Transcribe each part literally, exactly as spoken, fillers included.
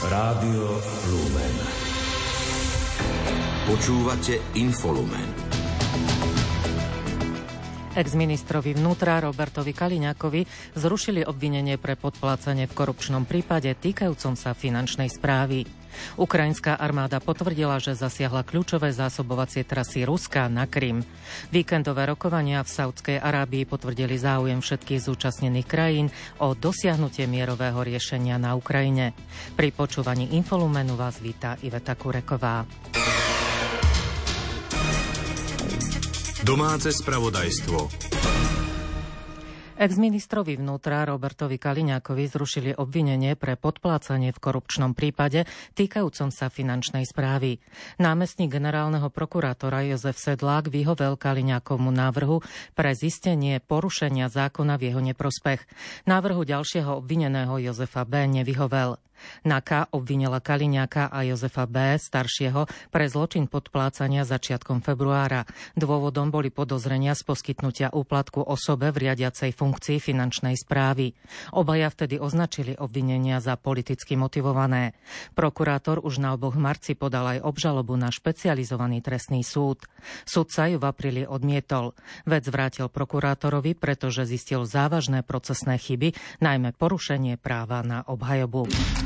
Rádio Lumen. Počúvate Infolumen. Ex-ministrovi vnútra Robertovi Kaliňákovi zrušili obvinenie pre podplácanie v korupčnom prípade týkajúcom sa finančnej správy. Ukrajinská armáda potvrdila, že zasiahla kľúčové zásobovacie trasy Ruska na Krym. Víkendové rokovania v Saudskej Arábii potvrdili záujem všetkých zúčastnených krajín o dosiahnutie mierového riešenia na Ukrajine. Pri počúvaní Infolumenu vás víta Iveta Kureková. Domáce spravodajstvo. Ex-ministrovi vnútra Robertovi Kaliňákovi zrušili obvinenie pre podplácanie v korupčnom prípade týkajúcom sa finančnej správy. Námestník generálneho prokurátora Jozef Sedlák vyhovel Kaliňákovmu návrhu pre zistenie porušenia zákona v jeho neprospech. Návrhu ďalšieho obvineného Jozefa B. nevyhovel. NAKA obvinila Kaliňáka a Jozefa B. staršieho pre zločin podplácania začiatkom februára. Dôvodom boli podozrenia z poskytnutia úplatku osobe v riadiacej funkcii finančnej správy. Obaja vtedy označili obvinenia za politicky motivované. Prokurátor už na oboch marci podal aj obžalobu na špecializovaný trestný súd. Sudca ju v apríli odmietol. Vec vrátil prokurátorovi, pretože zistil závažné procesné chyby, najmä porušenie práva na obhajobu.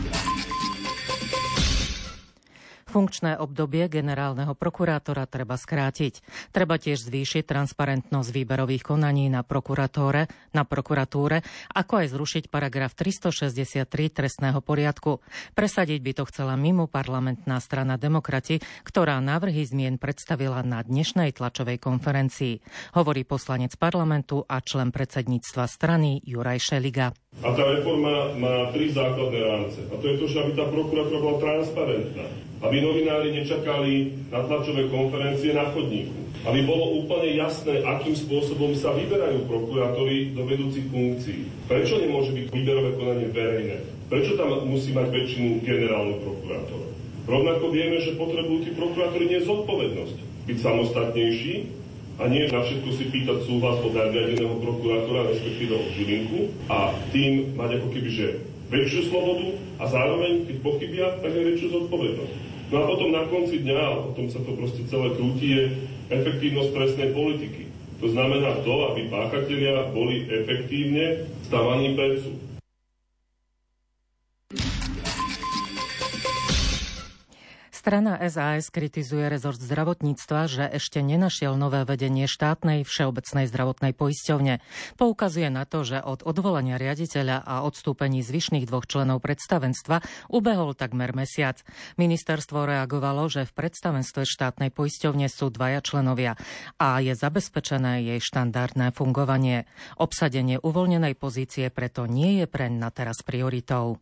Funkčné obdobie generálneho prokurátora treba skrátiť. Treba tiež zvýšiť transparentnosť výberových konaní na prokuratúre, na prokuratúre, ako aj zrušiť paragraf tristošesťdesiattri trestného poriadku. Presadiť by to chcela mimo parlamentná strana Demokrati, ktorá návrhy zmien predstavila na dnešnej tlačovej konferencii. Hovorí poslanec parlamentu a člen predsedníctva strany Juraj Šeliga. A tá reforma má tri základné rámce. A to je to, že aby tá prokuratúra bola transparentná. Aby novinári nečakali na tlačové konferencie na chodníku. Aby bolo úplne jasné, akým spôsobom sa vyberajú prokurátori do vedúcich funkcií. Prečo nemôže byť výberové konanie verejné? Prečo tam musí mať väčšinu generálny prokurátor? Rovnako vieme, že potrebujú tí prokurátori niesť zodpovednosť. Byť samostatnejší a nie na všetko si pýtať súhlas od nadriadeného prokurátora, respektíve od Žilinku, a tým mať ako keby, že väčšiu slobodu a zároveň, keď pochybia, tak aj väčšiu zodpovednosť. No a potom na konci dňa, o tom sa to proste celé krúti, je efektívnosť trestnej politiky. To znamená to, aby páchatelia boli efektívne stavaní pred súd. Strana es a es kritizuje rezort zdravotníctva, že ešte nenašiel nové vedenie štátnej všeobecnej zdravotnej poisťovne. Poukazuje na to, že od odvolania riaditeľa a odstúpení zvyšných dvoch členov predstavenstva ubehol takmer mesiac. Ministerstvo reagovalo, že v predstavenstve štátnej poisťovne sú dvaja členovia a je zabezpečené jej štandardné fungovanie. Obsadenie uvoľnenej pozície preto nie je preň na teraz prioritou.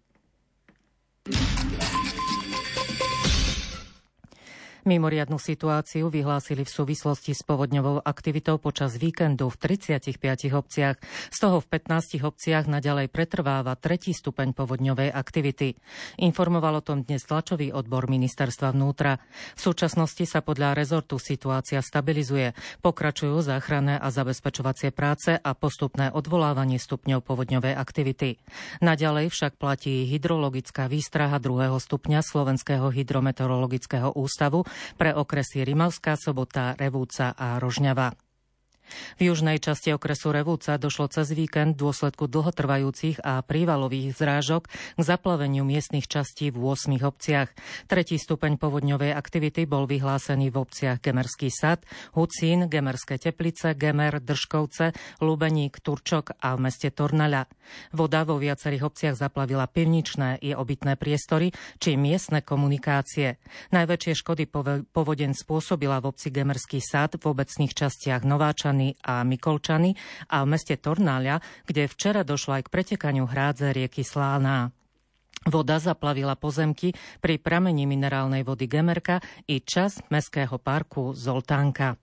Mimoriadnu situáciu vyhlásili v súvislosti s povodňovou aktivitou počas víkendu v tridsiatich piatich obciach. Z toho v pätnástich obciach naďalej pretrváva tretí stupeň povodňovej aktivity. Informoval o tom dnes tlačový odbor ministerstva vnútra. V súčasnosti sa podľa rezortu situácia stabilizuje. Pokračujú záchranné a zabezpečovacie práce a postupné odvolávanie stupňov povodňovej aktivity. Naďalej však platí hydrologická výstraha druhého stupňa Slovenského hydrometeorologického ústavu pre okresy Rimavská Sobota, Revúca a Rožňava. V južnej časti okresu Revúca došlo cez víkend v dôsledku dlhotrvajúcich a prívalových zrážok k zaplaveniu miestnych častí v ôsmich obciach. Tretí stupeň povodňovej aktivity bol vyhlásený v obciach Gemerský Sad, Hucín, Gemerské Teplice, Gemer, Držkovce, Lubeník, Turčok a v meste Tornaľa. Voda vo viacerých obciach zaplavila pivničné i obytné priestory či miestne komunikácie. Najväčšie škody povodeň spôsobila v obci Gemerský Sad, v obecných častiach Nováčany a Mikolčany a v meste Tornáľa, kde včera došlo aj k pretekaniu hrádze rieky Slávná. Voda zaplavila pozemky pri pramení minerálnej vody Gemerka i časť mestského parku Zoltánka.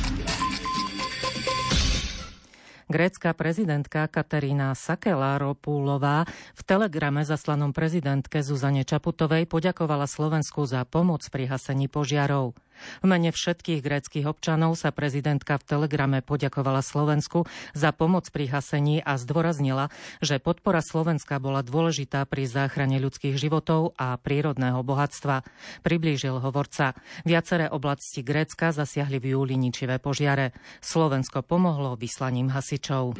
Grécka prezidentka Katarína Sakeláropoulová v telegrame zaslanom prezidentke Zuzane Čaputovej poďakovala Slovensku za pomoc pri hasení požiarov. V mene všetkých gréckych občanov sa prezidentka v telegrame poďakovala Slovensku za pomoc pri hasení a zdôraznila, že podpora Slovenska bola dôležitá pri záchrane ľudských životov a prírodného bohatstva. Priblížil hovorca. Viaceré oblasti Grécka zasiahli v júli ničivé požiare. Slovensko pomohlo vyslaním hasičov.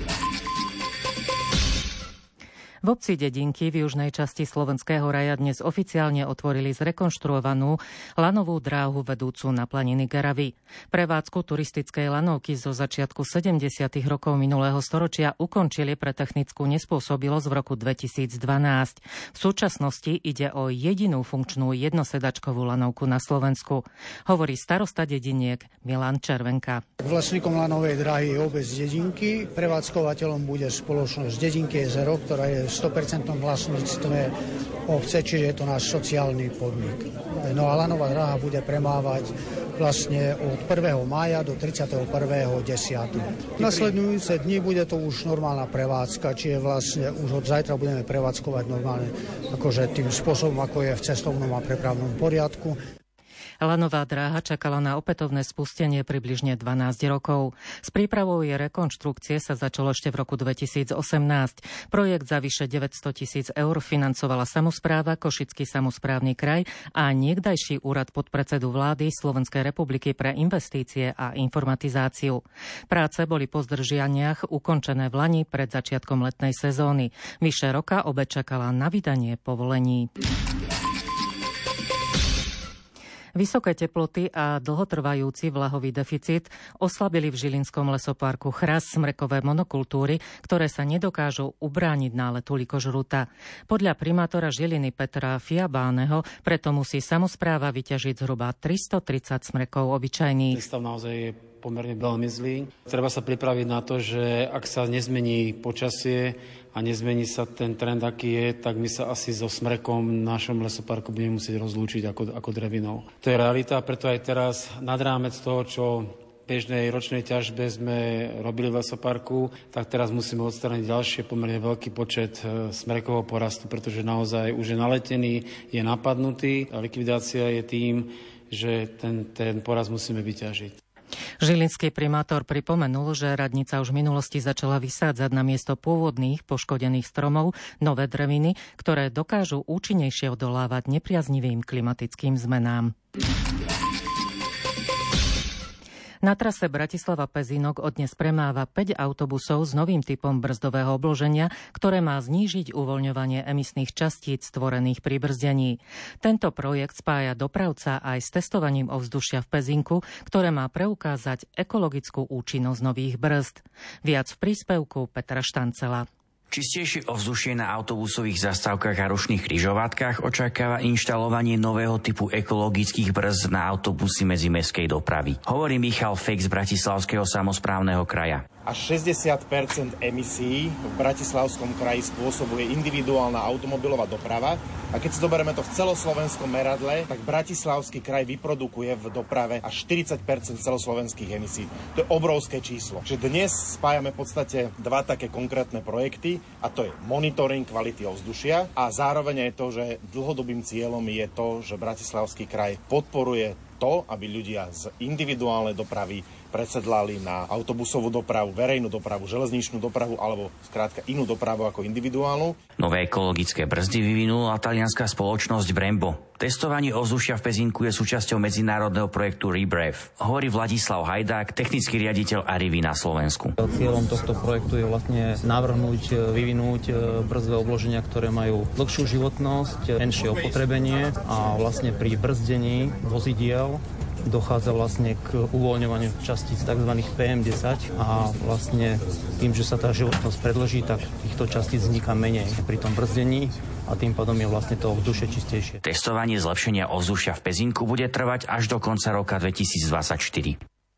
V obci Dedinky v južnej časti Slovenského raja dnes oficiálne otvorili zrekonštruovanú lanovú dráhu vedúcu na planiny Garavy. Prevádzku turistickej lanovky zo začiatku sedemdesiatych rokov minulého storočia ukončili pre technickú nespôsobilosť v roku dvetisícdvanásť. V súčasnosti ide o jedinú funkčnú jednosedačkovú lanovku na Slovensku. Hovorí starosta Dediniek Milan Červenka. Vlastníkom lanovej dráhy je obec Dedinky, prevádzkovateľom bude spoločnosť Dedinky jezero, ktorá je v sto percent vlastníctve obce, čiže je to náš sociálny podnik. No a lanová dráha bude premávať vlastne od prvého mája do tridsiateho prvého októbra. Nasledujúce dni bude to už normálna prevádzka, čiže vlastne už od zajtra budeme prevádzkovať normálne akože tým spôsobom, ako je v cestovnom a prepravnom poriadku. Lanová dráha čakala na opätovné spustenie približne dvanásť rokov. S prípravou jej rekonštrukcie sa začalo ešte v roku dvetisícosemnásť. Projekt za vyše deväťsto tisíc eur financovala samospráva, Košický samosprávny kraj a niekdajší úrad podpredsedu vlády Slovenskej republiky pre investície a informatizáciu. Práce boli po zdržianiach ukončené v lani pred začiatkom letnej sezóny. Vyše roka obec čakala na vydanie povolení. Vysoké teploty a dlhotrvajúci vlahový deficit oslabili v Žilinskom lesoparku chrast smrekové monokultúry, ktoré sa nedokážu ubrániť náletu likožruta. Podľa primátora Žiliny Petra Fiabáneho preto musí samospráva vyťažiť zhruba tristotridsať smrekov obyčajných. Stav naozaj je pomerne veľmi zlý. Treba sa pripraviť na to, že ak sa nezmení počasie a nezmení sa ten trend, aký je, tak my sa asi so smrekom v našom lesoparku budeme musieť rozlúčiť ako, ako drevinou. To je realita, preto aj teraz nad rámec toho, čo v bežnej ročnej ťažbe sme robili v lesoparku, tak teraz musíme odstrániť ďalšie pomerne veľký počet smrekového porastu, pretože naozaj už je naletený, je napadnutý a likvidácia je tým, že ten, ten porast musíme vyťažiť. Žilinský primátor pripomenul, že radnica už v minulosti začala vysádzať na miesto pôvodných poškodených stromov nové dreviny, ktoré dokážu účinnejšie odolávať nepriaznivým klimatickým zmenám. Na trase Bratislava-Pezinok odnes premáva päť autobusov s novým typom brzdového obloženia, ktoré má znížiť uvoľňovanie emisných častíc stvorených pri brzdení. Tento projekt spája dopravca aj s testovaním ovzdušia v Pezinku, ktoré má preukázať ekologickú účinnosť nových brzd. Viac v príspevku Petra Štancela. Čistejšie ovzdušie na autobusových zastávkach a rušných križovatkách očakáva inštalovanie nového typu ekologických brzd na autobusy medzimestskej dopravy. Hovorí Michal Fek z Bratislavského samosprávneho kraja. Až šesťdesiat percent emisí v Bratislavskom kraji spôsobuje individuálna automobilová doprava. A keď si zoberieme to v celoslovenskom meradle, tak Bratislavský kraj vyprodukuje v doprave až štyridsať percent celoslovenských emisí. To je obrovské číslo. Čiže dnes spájame v podstate dva také konkrétne projekty, a to je monitoring kvality ovzdušia a zároveň je to, že dlhodobým cieľom je to, že Bratislavský kraj podporuje to, aby ľudia z individuálnej dopravy presedlali na autobusovú dopravu, verejnú dopravu, železničnú dopravu alebo skrátka inú dopravu ako individuálnu. Nové ekologické brzdy vyvinula talianská spoločnosť Brembo. Testovanie ovzdušia v Pezinku je súčasťou medzinárodného projektu Rebreathe. Hovorí Vladislav Hajdák, technický riaditeľ Arrivy na Slovensku. Cieľom tohto projektu je vlastne navrhnúť, vyvinúť brzdové obloženia, ktoré majú dlhšiu životnosť, menšie opotrebenie a vlastne pri brzdení vozidiel dochádza vlastne k uvoľňovaniu častíc tzv. pé em desať a vlastne tým, že sa tá životnosť predĺží, tak týchto častíc vzniká menej pri tom brzdení a tým pádom je vlastne to ovzdušie čistejšie. Testovanie zlepšenia ovzdušia v Pezinku bude trvať až do konca roka dvetisícdvadsaťštyri.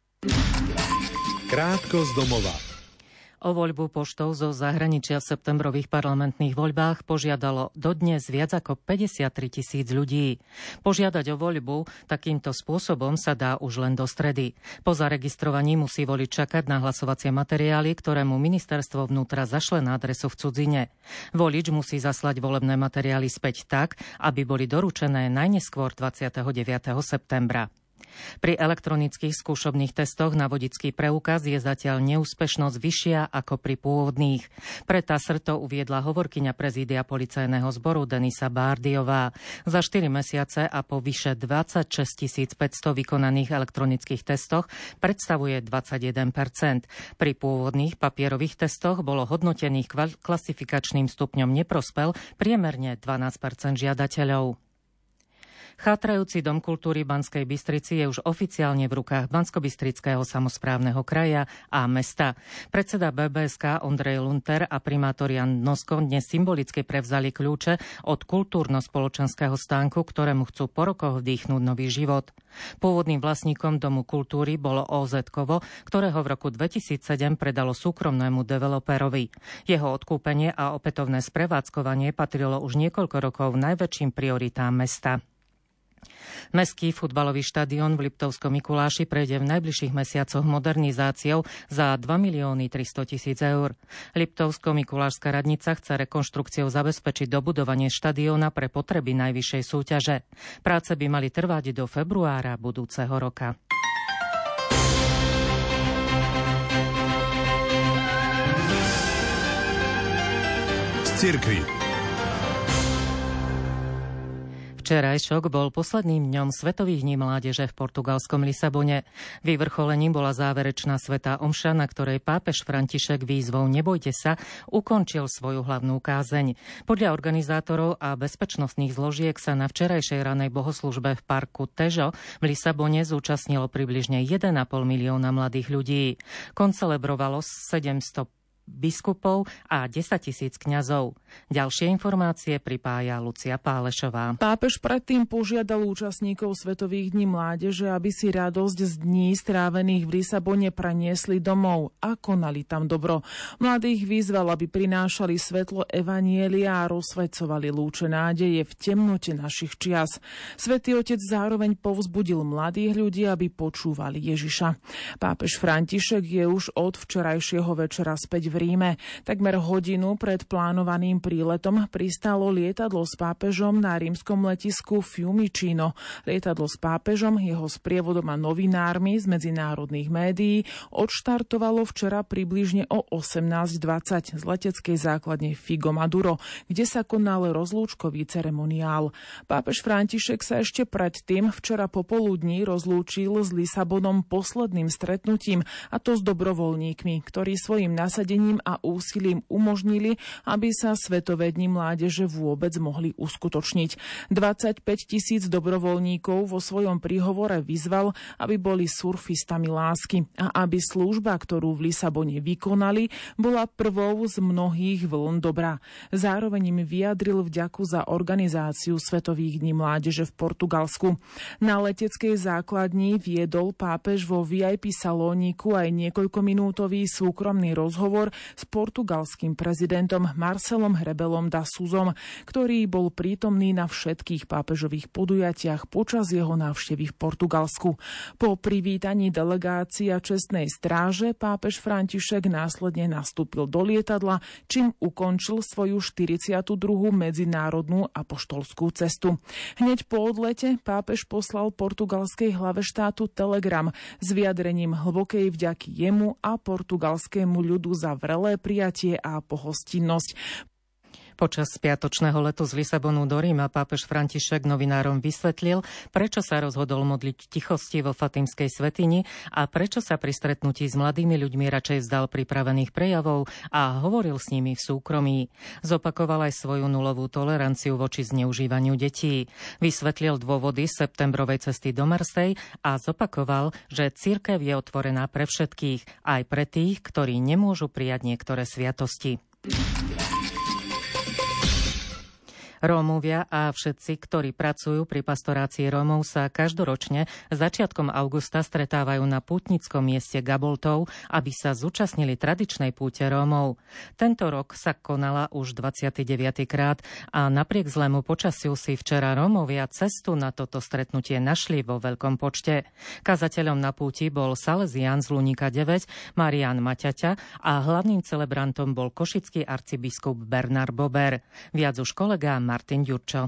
Krátko z domova. O voľbu poštou zo zahraničia v septembrových parlamentných voľbách požiadalo dodnes viac ako päťdesiattri tisíc ľudí. Požiadať o voľbu takýmto spôsobom sa dá už len do stredy. Po zaregistrovaní musí volič čakať na hlasovacie materiály, ktoré mu ministerstvo vnútra zašle na adresu v cudzine. Volič musí zaslať volebné materiály späť tak, aby boli doručené najneskôr dvadsiateho deviateho septembra. Pri elektronických skúšobných testoch na vodický preukaz je zatiaľ neúspešnosť vyššia ako pri pôvodných. Pre TASR to uviedla hovorkyňa prezídia policajného zboru Denisa Bárdiová. Za štyri mesiace a po vyše dvadsaťšesť päťsto vykonaných elektronických testoch predstavuje dvadsaťjeden percent. Pri pôvodných papierových testoch bolo hodnotených klasifikačným stupňom neprospel priemerne dvanásť percent žiadateľov. Chátrajúci dom kultúry Banskej Bystrici je už oficiálne v rukách Banskobystrického samosprávneho kraja a mesta. Predseda bé bé es ká Ondrej Lunter a primátor Jan Nosko dnes symbolicky prevzali kľúče od kultúrno-spoločenského stánku, ktorému chcú po rokoch vdýchnuť nový život. Pôvodným vlastníkom domu kultúry bolo ó zet-kovo, ktorého v roku dvetisícsedem predalo súkromnému developerovi. Jeho odkúpenie a opätovné sprevádzkovanie patrilo už niekoľko rokov najväčším prioritám mesta. Mestský futbalový štadión v Liptovskom Mikuláši prejde v najbližších mesiacoch modernizáciou za dva milióny tristotisíc eur. Liptovsko-Mikulášska radnica chce rekonštrukciou zabezpečiť dobudovanie štadióna pre potreby najvyššej súťaže. Práce by mali trvať do februára budúceho roka. Z cirkvi. Včerajšok bol posledným dňom Svetových dní mládeže v portugalskom Lisabone. Vyvrcholením bola záverečná svätá omša, na ktorej pápež František výzvou Nebojte sa ukončil svoju hlavnú kázeň. Podľa organizátorov a bezpečnostných zložiek sa na včerajšej ranej bohoslužbe v parku Tejo v Lisabone zúčastnilo približne jeden a pol milióna mladých ľudí. Koncelebrovalo sedemsto biskupov a desaťtisíc kňazov. Ďalšie informácie pripája Lucia Pálešová. Pápež predtým požiadal účastníkov Svetových dní mládeže, aby si radosť z dní strávených v Lisabone preniesli domov a konali tam dobro. Mladých vyzval, aby prinášali svetlo evanjelia a rozsvecovali lúče nádeje v temnote našich čias. Svätý Otec zároveň povzbudil mladých ľudí, aby počúvali Ježiša. Pápež František je už od včerajšieho večera späť v Ríme. Takmer hodinu pred plánovaným príletom pristálo lietadlo s pápežom na rímskom letisku Fiumicino. Lietadlo s pápežom, jeho sprievodom a novinármi z medzinárodných médií odštartovalo včera približne o osemnásť dvadsať z leteckej základne Figo Maduro, kde sa konal rozlúčkový ceremoniál. Pápež František sa ešte predtým včera popoludní rozlúčil s Lisabonom posledným stretnutím, a to s dobrovoľníkmi, ktorí svojim nasadením a úsilím umožnili, aby sa Svetové dni mládeže vôbec mohli uskutočniť. dvadsaťpäť tisíc dobrovoľníkov vo svojom príhovore vyzval, aby boli surfistami lásky a aby služba, ktorú v Lisabone vykonali, bola prvou z mnohých vln dobra. Zároveň im vyjadril vďaku za organizáciu Svetových dní mládeže v Portugalsku. Na leteckej základni viedol pápež vo vé í pé salóniku aj niekoľkominútový súkromný rozhovor s portugalským prezidentom Marcelom Rebelom da Souzom, ktorý bol prítomný na všetkých pápežových podujatiach počas jeho návštevy v Portugalsku. Po privítaní delegácie a čestnej stráže pápež František následne nastúpil do lietadla, čím ukončil svoju štyridsiatu druhú medzinárodnú apoštolskú cestu. Hneď po odlete pápež poslal portugalskej hlave štátu telegram s vyjadrením hlbokej vďaky jemu a portugalskému ľudu za vrelé prijatie a pohostinnosť. Počas spiatočného letu z Lisabonu do Ríma pápež František novinárom vysvetlil, prečo sa rozhodol modliť tichosti vo Fatimskej svätyni a prečo sa pri stretnutí s mladými ľuďmi radšej vzdal pripravených prejavov a hovoril s nimi v súkromí. Zopakoval aj svoju nulovú toleranciu voči zneužívaniu detí. Vysvetlil dôvody septembrovej cesty do Marseille a zopakoval, že cirkev je otvorená pre všetkých, aj pre tých, ktorí nemôžu prijať niektoré sviatosti. Rómovia a všetci, ktorí pracujú pri pastorácii Rómov, sa každoročne začiatkom augusta stretávajú na pútnickom mieste Gaboltov, aby sa zúčastnili tradičnej púte Rómov. Tento rok sa konala už dvadsiaty deviaty krát a napriek zlému počasiu si včera Rómovia cestu na toto stretnutie našli vo veľkom počte. Kazateľom na púti bol Salesián z Luníka deväť, Marián Maťaťa a hlavným celebrantom bol košický arcibiskup Bernard Bober. Viac už kolega Martin Ďurčo.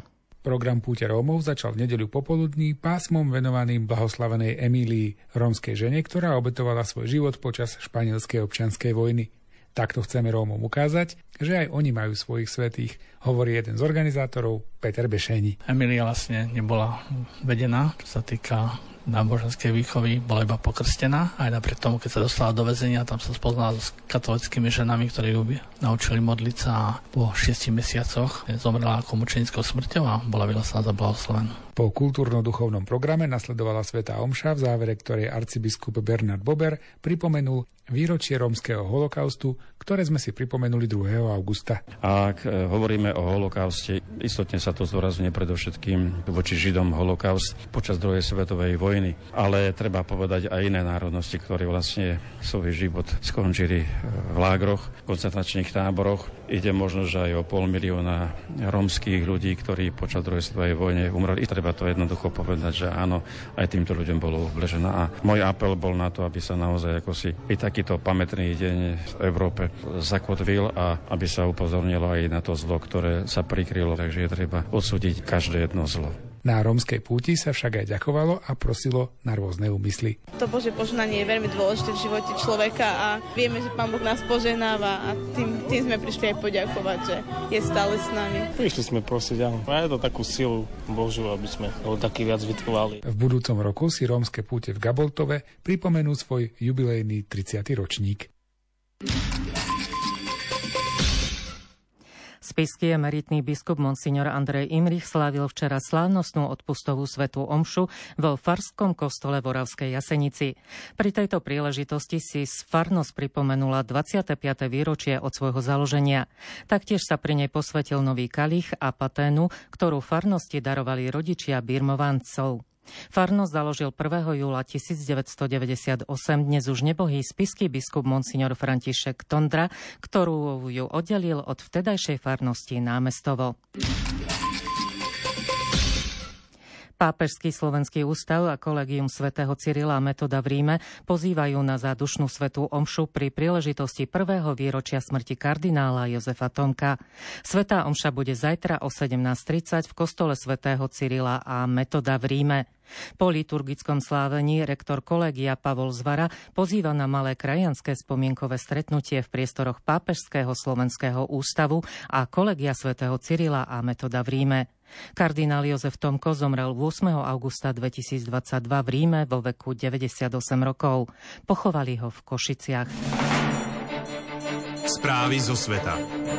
Program Púte Rómov začal v nedeľu popoludní pásmom venovaným blahoslavenej Emílii, rómskej žene, ktorá obetovala svoj život počas španielskej občianskej vojny. Takto chceme Rómom ukázať, že aj oni majú svojich svätých, hovorí jeden z organizátorov, Peter Bešeni. Emília vlastne nebola vedená, čo sa týka náboženskej výchovy, bola iba pokrstená. Aj napriek tomu, keď sa dostala do väzenia, tam sa spoznala s katolickými ženami, ktorí ju naučili modliť sa a po šiestich mesiacoch zomrela ako mučenickou smrťou a bola vyhlásená za blahoslavenú. Po kultúrno-duchovnom programe nasledovala svätá omša, v závere ktorej arcibiskup Bernard Bober pripomenul výročie rómskeho holokaustu, ktoré sme si pripomenuli druhého augusta. Ak hovoríme o holokauste, istotne sa to zdôrazňuje predovšetkým voči Židom holokaust počas druhej svetovej vojny. Ale treba povedať aj iné národnosti, ktoré vlastne svoj život skončili v lágroch, koncentračných táboroch. Ide možno, že aj o pol milióna rómskych ľudí, ktorí počas druhej svetovej vojny umreli. Treba to jednoducho povedať, že áno, aj týmto ľuďom bolo ubližené. A môj apel bol na to, aby sa naozaj ako si i takýto pamätný deň v Európe zakotvil a aby sa upozornilo aj na to zlo, ktoré sa prikrylo. Takže je treba odsúdiť každé jedno zlo. Na rómskej púti sa však aj ďakovalo a prosilo na rôzne úmysly. To Božie požehnanie je veľmi dôležité v živote človeka a vieme, že Pán Boh nás požehnáva a tým, tým sme prišli aj poďakovať, že je stále s nami. Prišli sme prosiť, áno. Má to takú silu Božiu, aby sme ho taký viac vytrvali. V budúcom roku si rómske púte v Gaboltove pripomenú svoj jubilejný tridsiaty ročník. Spišský emeritný biskup monsignor Andrej Imrich slávil včera slávnostnú odpustovú svätú omšu vo farskom kostole v Oravskej Jasenici. Pri tejto príležitosti si farnosť pripomenula dvadsiate piate výročie od svojho založenia. Taktiež sa pri nej posvetil nový kalich a paténu, ktorú farnosti darovali rodičia birmovancov. Farnosť založil prvého júla tisícdeväťstodeväťdesiatosem dnes už nebohý spišský biskup monsignor František Tondra, ktorú ju oddelil od vtedajšej farnosti Námestovo. Pápežský slovenský ústav a Kolegium svätého Cyrila a Metoda v Ríme pozývajú na zádušnú svätú omšu pri príležitosti prvého výročia smrti kardinála Jozefa Tomka. Svätá omša bude zajtra o sedemnásť tridsať v kostole svätého Cyrila a Metoda v Ríme. Po liturgickom slávení rektor Kolegia Pavol Zvara pozýva na malé krajanské spomienkové stretnutie v priestoroch Pápežského slovenského ústavu a Kolegia svätého Cyrila a Metoda v Ríme. Kardinál Jozef Tomko zomrel ôsmeho augusta dvetisícdvadsaťdva v Ríme vo veku deväťdesiatosem rokov. Pochovali ho v Košiciach. Správy zo sveta.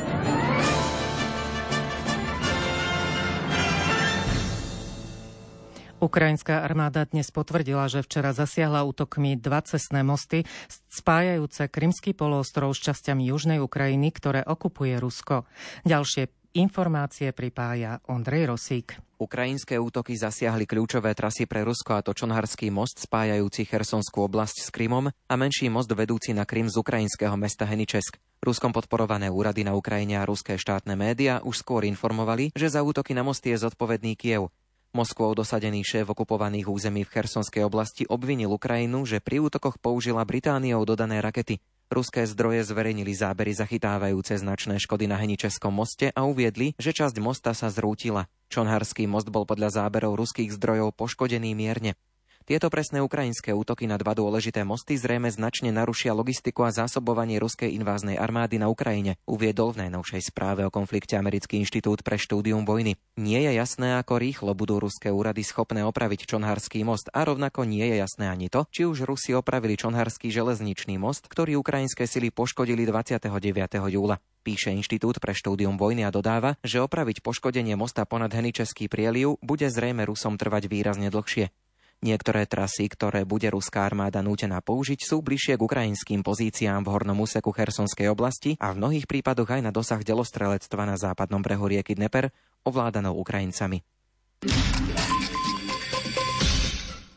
Ukrajinská armáda dnes potvrdila, že včera zasiahla útokmi dva cestné mosty spájajúce Krymský poloostrov s časťami južnej Ukrajiny, ktoré okupuje Rusko. Ďalšie informácie pripája Ondrej Rosík. Ukrajinské útoky zasiahli kľúčové trasy pre Rusko, a to Čonharský most spájajúci Chersonskú oblasť s Krymom a menší most vedúci na Krym z ukrajinského mesta Heničesk. Ruskom podporované úrady na Ukrajine a ruské štátne médiá už skôr informovali, že za útoky na mosty je zodpovedný Kyjev. Moskvou dosadený šéf okupovaných území v Chersonskej oblasti obvinil Ukrajinu, že pri útokoch použila Britániou dodané rakety. Ruské zdroje zverejnili zábery zachytávajúce značné škody na Heničeskom moste a uviedli, že časť mosta sa zrútila. Čonharský most bol podľa záberov ruských zdrojov poškodený mierne. Tieto presné ukrajinské útoky na dva dôležité mosty zrejme značne narušia logistiku a zásobovanie ruskej inváznej armády na Ukrajine, uviedol v najnovšej správe o konflikte Americký inštitút pre štúdium vojny. Nie je jasné, ako rýchlo budú ruské úrady schopné opraviť Čonharský most, a rovnako nie je jasné ani to, či už Rusi opravili Čonharský železničný most, ktorý ukrajinské sily poškodili dvadsiateho deviateho júla. Píše Inštitút pre štúdium vojny a dodáva, že opraviť poškodenie mosta ponad Heničeský prieliv bude zrejme Rusom trvať výrazne dlhšie. Niektoré trasy, ktoré bude ruská armáda nútená použiť, sú bližšie k ukrajinským pozíciám v hornom úseku Chersonskej oblasti a v mnohých prípadoch aj na dosah delostrelectva na západnom brehu rieky Dneper, ovládanou Ukrajincami.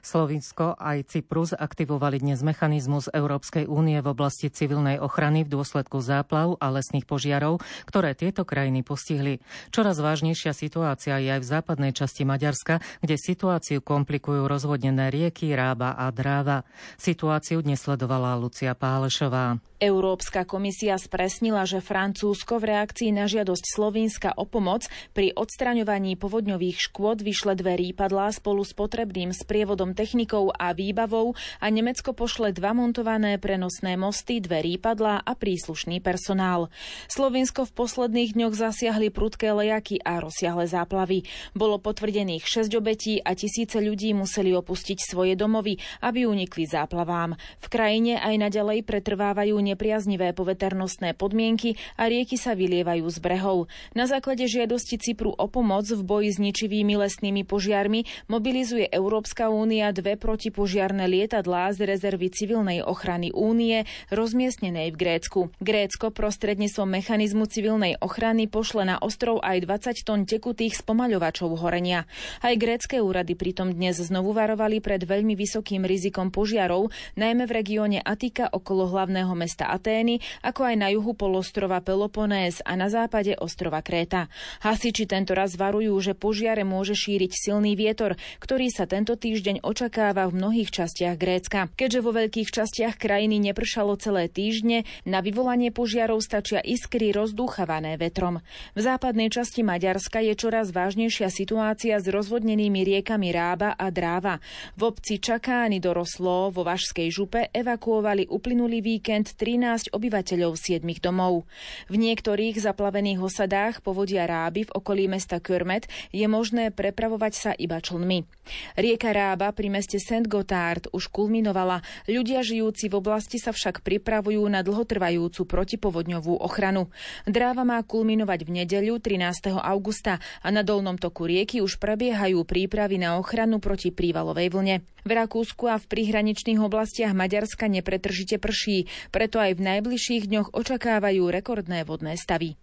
Slovinsko aj Cyprus aktivovali dnes mechanizmus Európskej únie v oblasti civilnej ochrany v dôsledku záplav a lesných požiarov, ktoré tieto krajiny postihli. Čoraz vážnejšia situácia je aj v západnej časti Maďarska, kde situáciu komplikujú rozvodnené rieky Rába a Dráva. Situáciu dnes sledovala Lucia Pálešová. Európska komisia spresnila, že Francúzsko v reakcii na žiadosť Slovinska o pomoc pri odstraňovaní povodňových škôd vyšle dve rýpadlá spolu s potrebným sprievodom technikov a výbavou a Nemecko pošle dva montované prenosné mosty, dve rýpadlá a príslušný personál. Slovinsko v posledných dňoch zasiahli prudké lejaky a rozsiahle záplavy. Bolo potvrdených šesť obetí a tisíce ľudí museli opustiť svoje domovy, aby unikli záplavám. V krajine aj naďalej pretrvávajú nepriaznivé poveternostné podmienky a rieky sa vylievajú z brehov. Na základe žiadosti Cypru o pomoc v boji s ničivými lesnými požiarmi mobilizuje Európska únia dve protipožiarne lietadlá z rezervy civilnej ochrany únie rozmiestnenej v Grécku. Grécko prostredníctvom mechanizmu civilnej ochrany pošle na ostrov aj dvadsať tón tekutých spomaľovačov horenia. Aj grécke úrady pritom dnes znovu varovali pred veľmi vysokým rizikom požiarov, najmä v regióne Atika okolo hlavného mesta Atény, ako aj na juhu polostrova Peloponés a na západe ostrova Kréta. Hasiči tento raz varujú, že požiare môže šíriť silný vietor, ktorý sa tento týždeň očakáva v mnohých častiach Grécka. Keďže vo veľkých častiach krajiny nepršalo celé týždne, na vyvolanie požiarov stačia iskry rozdúchavané vetrom. V západnej časti Maďarska je čoraz vážnejšia situácia s rozvodnenými riekami Rába a Dráva. V obci Čakány do Rosló vo Vašskej župe evakuovali uplynulý víkend trinásť obyvateľov siedmich domov. V niektorých zaplavených osadách povodia Ráby v okolí mesta Körmet je možné prepravovať sa iba člnmi. Rieka Rába pri meste Saint-Gothard už kulminovala. Ľudia žijúci v oblasti sa však pripravujú na dlhotrvajúcu protipovodňovú ochranu. Dráva má kulminovať v nedeľu trinásteho augusta a na dolnom toku rieky už prebiehajú prípravy na ochranu proti prívalovej vlne. V Rakúsku a v prihraničných oblastiach Maďarska nepretržite prší, preto aj v najbližších dňoch očakávajú rekordné vodné stavy.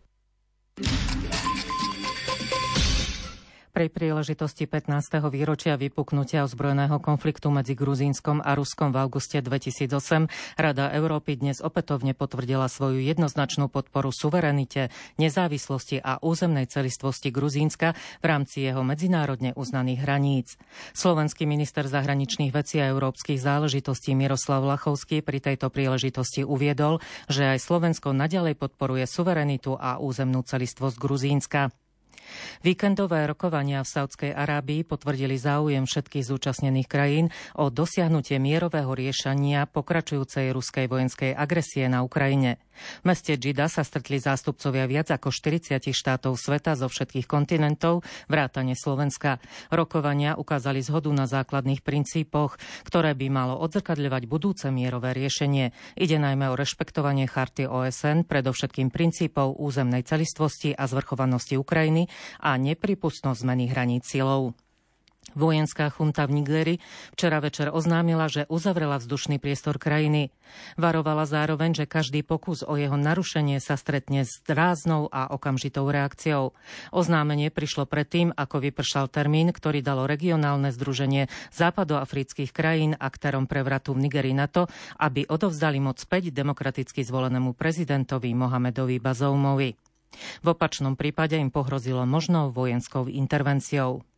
Pri príležitosti pätnásteho výročia vypuknutia ozbrojeného konfliktu medzi Gruzínskom a Ruskom v auguste dvetisícosem Rada Európy dnes opätovne potvrdila svoju jednoznačnú podporu suverenite, nezávislosti a územnej celistvosti Gruzínska v rámci jeho medzinárodne uznaných hraníc. Slovenský minister zahraničných vecí a európskych záležitostí Miroslav Lachovský pri tejto príležitosti uviedol, že aj Slovensko naďalej podporuje suverenitu a územnú celistvosť Gruzínska. Víkendové rokovania v Saudskej Arábii potvrdili záujem všetkých zúčastnených krajín o dosiahnutie mierového riešenia pokračujúcej ruskej vojenskej agresie na Ukrajine. V meste Džida sa stretli zástupcovia viac ako štyridsať štátov sveta zo všetkých kontinentov, vrátane Slovenska. Rokovania ukázali zhodu na základných princípoch, ktoré by malo odzrkadľovať budúce mierové riešenie. Ide najmä o rešpektovanie charty ó es en, predovšetkým princípov územnej celistvosti a zvrchovanosti Ukrajiny a nepripustnosť zmeny hraníc silou. Vojenská chunta v Nigéri včera večer oznámila, že uzavrela vzdušný priestor krajiny. Varovala zároveň, že každý pokus o jeho narušenie sa stretne s ráznou a okamžitou reakciou. Oznámenie prišlo predtým, ako vypršal termín, ktorý dalo regionálne združenie západoafrických krajín aktérom prevratu v Nigérii na to, aby odovzdali moc späť demokraticky zvolenému prezidentovi Mohamedovi Bazoumovi. V opačnom prípade im pohrozilo možnou vojenskou intervenciou.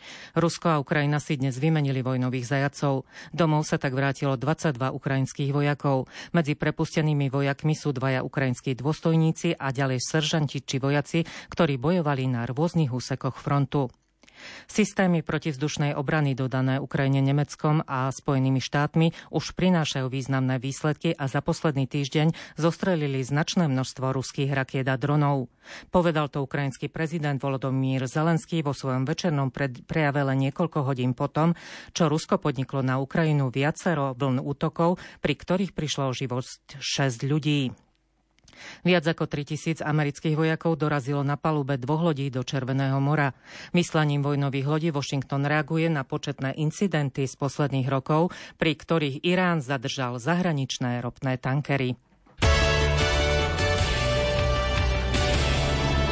Rusko a Ukrajina si dnes vymenili vojnových zajatcov. Domov sa tak vrátilo dvadsaťdva ukrajinských vojakov. Medzi prepustenými vojakmi sú dvaja ukrajinskí dôstojníci a ďalej seržanti či vojaci, ktorí bojovali na rôznych úsekoch frontu. Systémy protivzdušnej obrany dodané Ukrajine Nemeckom a Spojenými štátmi už prinášajú významné výsledky a za posledný týždeň zostrelili značné množstvo ruských rakiet a dronov. Povedal to ukrajinský prezident Volodymyr Zelenský vo svojom večernom prejave len niekoľko hodín potom, čo Rusko podniklo na Ukrajinu viacero vln útokov, pri ktorých prišlo o život šesť ľudí. Viac ako tritisíc amerických vojakov dorazilo na palube dvoch lodí do Červeného mora. Vyslaním vojnových lodí Washington reaguje na početné incidenty z posledných rokov, pri ktorých Irán zadržal zahraničné ropné tankery.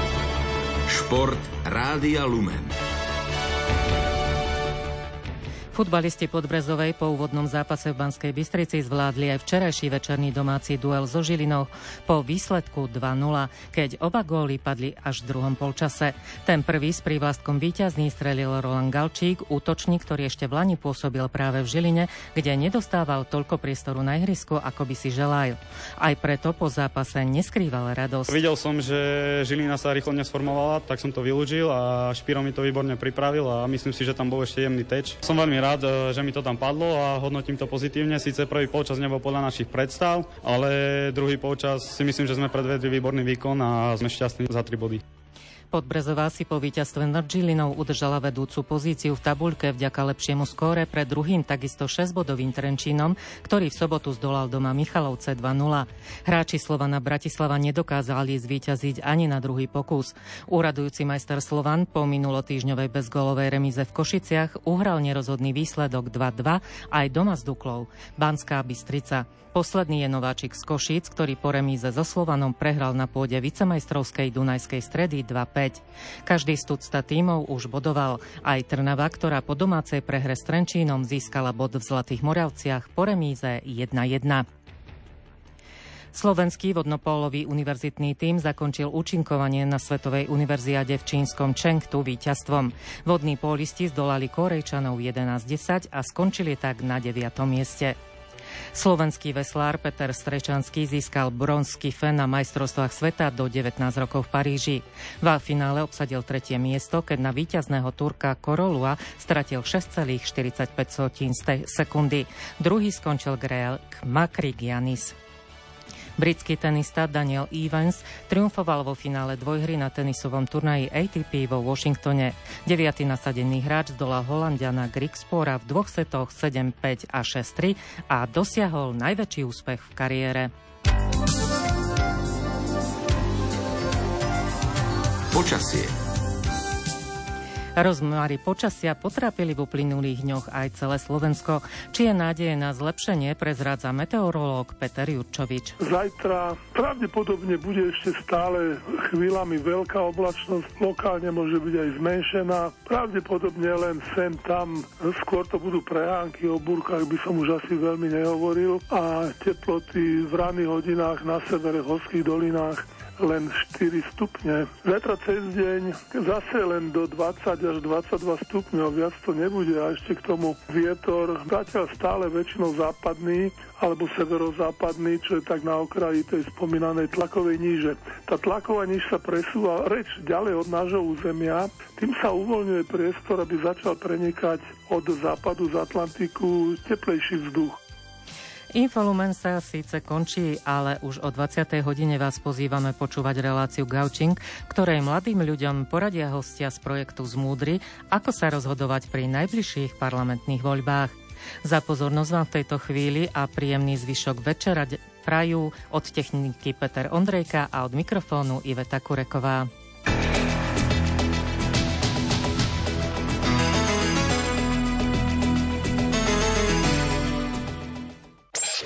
Šport Rádia Lumen. Futbalisti Podbrezovej po úvodnom zápase v Banskej Bystrici zvládli aj včerajší večerný domáci duel so Žilinou po výsledku dva nula, keď oba góly padli až v druhom polčase. Ten prvý s prívlastkom víťazný strelil Roland Galčík, útočník, ktorý ešte v lani pôsobil práve v Žiline, kde nedostával toľko priestoru na ihrisku, ako by si želal. Aj preto po zápase neskrýval radosť. Videl som, že Žilina sa rýchlo nesformovala, tak som to vylúžil a Špiro mi to výborne pripravil a myslím si, že tam bol ešte jemný teč. Som veľmi rád, že mi to tam padlo a hodnotím to pozitívne. Síce prvý polčas nebol podľa našich predstav, ale druhý polčas si myslím, že sme predvedli výborný výkon a sme šťastní za tri body. Podbrezová si po víťazstve nad Žilinou udržala vedúcu pozíciu v tabuľke vďaka lepšiemu skóre pred druhým takisto šesťbodovým Trenčínom, ktorý v sobotu zdolal doma Michalovce dva nula. Hráči Slovana Bratislava nedokázali zvíťaziť ani na druhý pokus. Úradujúci majster Slovan po minulotýždňovej bezgólovej remíze v Košiciach uhral nerozhodný výsledok dva dva aj doma s Duklou. Banská Bystrica. Posledný je nováčik z Košíc, ktorý po remíze so Slovanom prehral na pôde vicemajstrovskej Dunajskej Stredy dva päť. Každý z tucta tímov už bodoval. Aj Trnava, ktorá po domácej prehre s Trenčínom získala bod v Zlatých Moravciach po remíze jedna jedna. Slovenský vodnopólový univerzitný tím zakončil účinkovanie na Svetovej univerziáde v čínskom Chengtu víťazstvom. Vodní pólisti zdolali Kórejčanov jedenásť desať a skončili tak na deviatom mieste. Slovenský veslár Peter Strečanský získal bronzský fen na majstrovstvách sveta do devätnásť rokov v Paríži. V finále obsadil tretie miesto, keď na víťazného Turka Korolua stratil šesť celá štyridsaťpäť sekundy. Druhý skončil Greg Makrigianis. Britský tenista Daniel Evans triumfoval vo finále dvojhry na tenisovom turnaji á té pé vo Washingtone. Deviaty nasadený hráč zdolal Holanďana Grigspora v dvoch setoch sedem päť a šesť tri a dosiahol najväčší úspech v kariére. Počasie. Rozmary počasia potrápili v uplynulých dňoch aj celé Slovensko. Či je nádeje na zlepšenie, prezrádza meteorológ Peter Jurčovič. Zajtra pravdepodobne bude ešte stále chvíľami veľká oblačnosť, lokálne môže byť aj zmenšená. Pravdepodobne len sem tam, skôr to budú prehánky, o búrkach by som už asi veľmi nehovoril a teploty v ranných hodinách na severe, v horských dolinách len štyri stupne. Zajtra cez deň zase len do dvadsať až dvadsaťdva stupňov, viac to nebude a ešte k tomu vietor zatiaľ stále väčšinou západný alebo severozápadný, čo je tak na okraji tej spomínanej tlakovej níže. Tá tlaková níž sa presúva reč ďalej od nášho územia, tým sa uvoľňuje priestor, aby začal prenikať od západu z Atlantiku teplejší vzduch. Infolumen sa síce končí, ale už o dvadsiatej hodine vás pozývame počúvať reláciu Gaučing, ktorej mladým ľuďom poradia hostia z projektu Zmúdri, ako sa rozhodovať pri najbližších parlamentných voľbách. Za pozornosť vám v tejto chvíli a príjemný zvyšok večera prajú od techniky Peter Ondrejka a od mikrofónu Iveta Kureková.